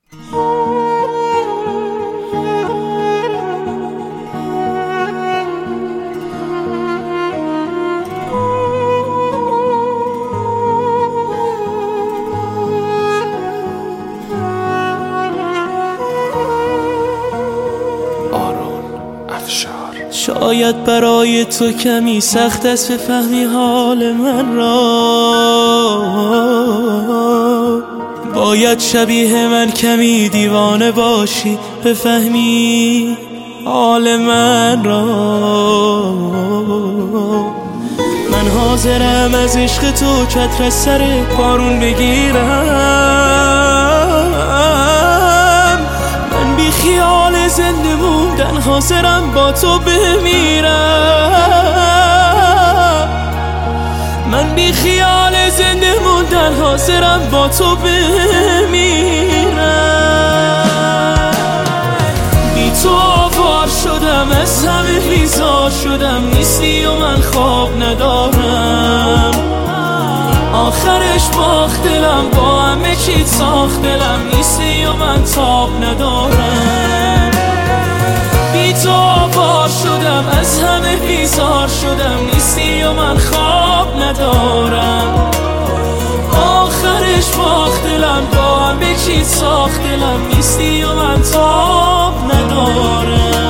شاید برای تو کمی سخت است بفهمی حال من را، باید شبیه من کمی دیوانه باشی بفهمی حال من را. من حاضرم از عشق تو چتر از سر بارون بگیرم، من بی خیال زنده موندن حاضرم با تو بمیرم، من بی خیال زنده موندن حاضرم با تو بمیرم. بی تو آوار شدم، از همه بیزار شدم، نیستی و من خواب ندارم، آخرش باخت دلم، با همه چی ساخت دلم، نیستی و من تاب ندارم. بی تو آوار شدم، از همه بیزار شدم، نیستی و من خواب ندارم، آخرش باخت دلم، با همه چی ساخت دلم، نیستی و من تاب ندارم.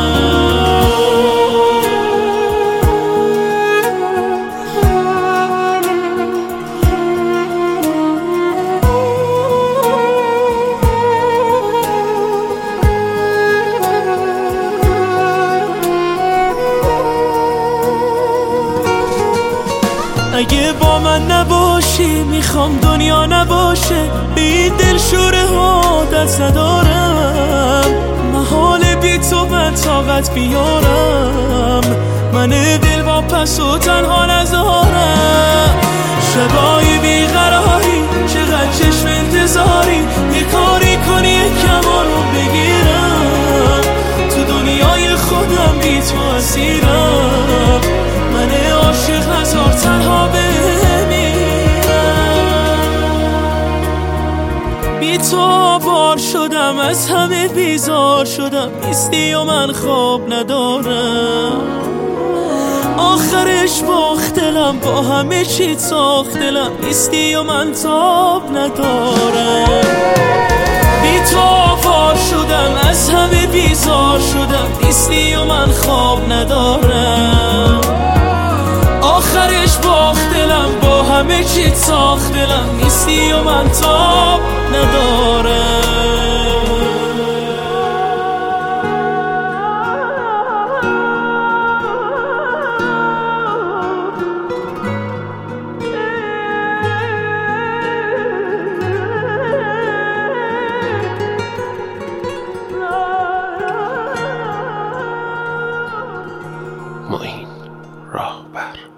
اگه با من نباشی میخوام دنیا نباشه، به این دلشوره عادت ندارم، محال بی تو من طاقت بیارم، من دل با پس و تنها نذارم. شبای بیقراری چقدر چشم انتظاری، یه کاری کنی یکم آروم بگیرم، تو دنیای خودم بی تو اسیرم، من عاشق هزار تنها بمیرم. بی تو آوار شدم، از همه بیزار شدم، نیستی و من خواب ندارم، آخرش باخت دلم، با همه چی ساخت دلم، نیستی و من تاب ندارم. بی تو آوار شدم، از همه بیزار شدم، نیستی و من خواب ندارم، آخرش باخت دلم، با همه چی ساخت دلم، نیستی و من تاب ندارم. معین راهبر.